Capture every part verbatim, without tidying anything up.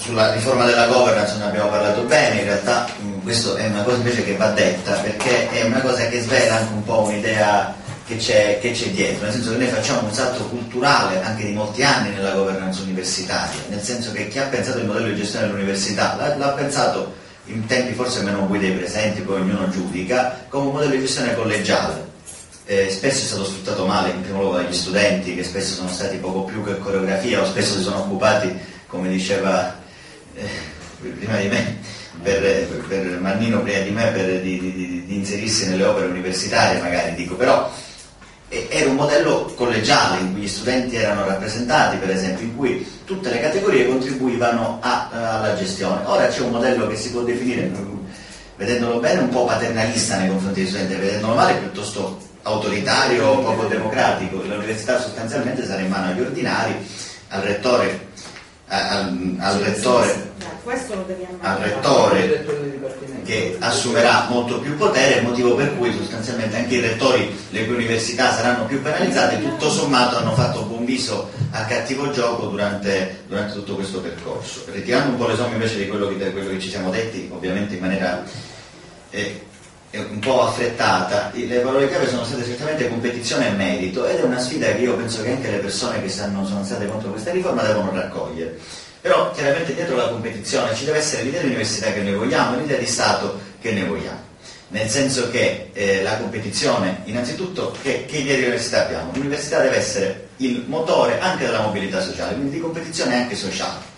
sulla riforma della governance ne abbiamo parlato bene, in realtà mh, questo è una cosa invece che va detta, perché è una cosa che svela anche un po' un'idea che c'è, che c'è dietro, nel senso che noi facciamo un salto culturale anche di molti anni nella governance universitaria, nel senso che chi ha pensato il modello di gestione dell'università l'ha, l'ha pensato in tempi forse meno bui dei presenti, poi ognuno giudica, come un modello di gestione collegiale. Eh, spesso è stato sfruttato male, in primo luogo dagli studenti, che spesso sono stati poco più che coreografia, o spesso si sono occupati, come diceva eh, prima di me, per, per, per Mannino prima di me, per, di, di, di inserirsi nelle opere universitarie magari, dico, però eh, era un modello collegiale in cui gli studenti erano rappresentati, per esempio, in cui tutte le categorie contribuivano a, alla gestione. Ora c'è un modello che si può definire, vedendolo bene, un po' paternalista nei confronti degli studenti, vedendolo male piuttosto autoritario, poco democratico. L'università sostanzialmente sarà in mano agli ordinari, al rettore, al, al rettore, al rettore che assumerà molto più potere, il motivo per cui sostanzialmente anche i rettori le cui università saranno più penalizzate, tutto sommato hanno fatto buon viso al cattivo gioco durante, durante tutto questo percorso. Ritirando un po' le somme invece di quello che, di quello che ci siamo detti, ovviamente in maniera eh, un po' affrettata, le parole chiave sono state certamente competizione e merito, ed è una sfida che io penso che anche le persone che stanno, sono state contro questa riforma devono raccogliere. Però chiaramente dietro la competizione ci deve essere l'idea di università che noi vogliamo e l'idea di Stato che noi vogliamo, nel senso che eh, la competizione, innanzitutto, che, che idea di università abbiamo? L'università deve essere il motore anche della mobilità sociale, quindi di competizione anche sociale.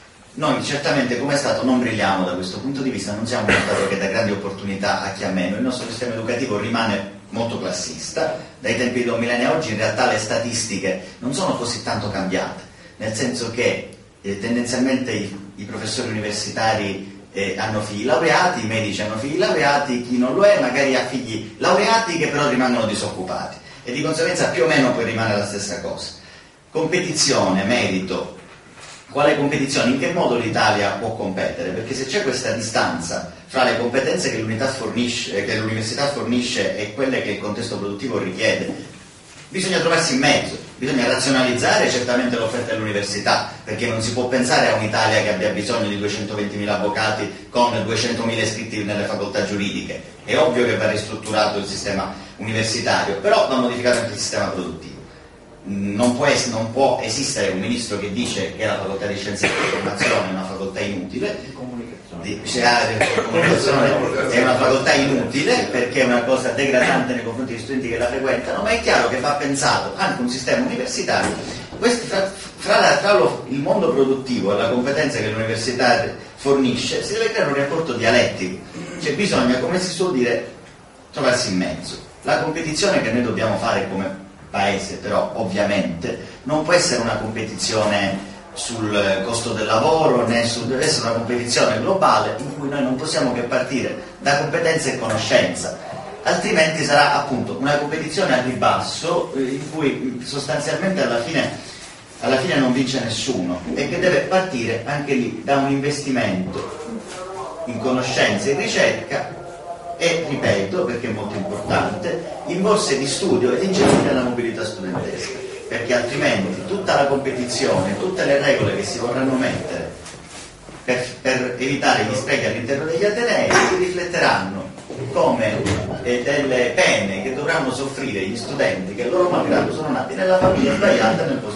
Noi certamente come Stato non brilliamo da questo punto di vista, non siamo uno Stato che dà grandi opportunità a chi ha meno, il nostro sistema educativo rimane molto classista, dai tempi di Don Millennio a oggi in realtà le statistiche non sono così tanto cambiate, nel senso che eh, tendenzialmente i, i professori universitari eh, hanno figli laureati, i medici hanno figli laureati, chi non lo è magari ha figli laureati che però rimangono disoccupati, e di conseguenza più o meno poi rimane la stessa cosa. Competizione, merito. Quale competizione? In che modo l'Italia può competere? Perché se c'è questa distanza fra le competenze che l'unità fornisce, che l'università fornisce e quelle che il contesto produttivo richiede, bisogna trovarsi in mezzo, bisogna razionalizzare certamente l'offerta dell'università, perché non si può pensare a un'Italia che abbia bisogno di duecentoventimila avvocati con duecentomila iscritti nelle facoltà giuridiche. È ovvio che va ristrutturato il sistema universitario, però va modificato anche il sistema produttivo. Non può, es- non può esistere un ministro che dice che la facoltà di scienze e informazione è una facoltà inutile, di, cioè, comunicazione è una facoltà inutile perché è una cosa degradante nei confronti degli studenti che la frequentano, ma è chiaro che va pensato anche un sistema universitario. Questo, fra, fra, la, tra lo, il mondo produttivo e la competenza che l'università fornisce si deve creare un rapporto dialettico, cioè bisogna, come si suol dire, trovarsi in mezzo. La competizione che noi dobbiamo fare come Paese però ovviamente non può essere una competizione sul costo del lavoro, né sul, deve essere una competizione globale in cui noi non possiamo che partire da competenza e conoscenza, altrimenti sarà appunto una competizione al ribasso in cui sostanzialmente alla fine, alla fine non vince nessuno, e che deve partire anche lì da un investimento in conoscenza e ricerca e, ripeto, perché è molto importante, in borse di studio ed incentivi alla mobilità studentesca, perché altrimenti tutta la competizione, tutte le regole che si vorranno mettere per, per evitare gli sprechi all'interno degli atenei si rifletteranno come eh, delle pene che dovranno soffrire gli studenti che loro malgrado sono nati nella famiglia sbagliata nel posto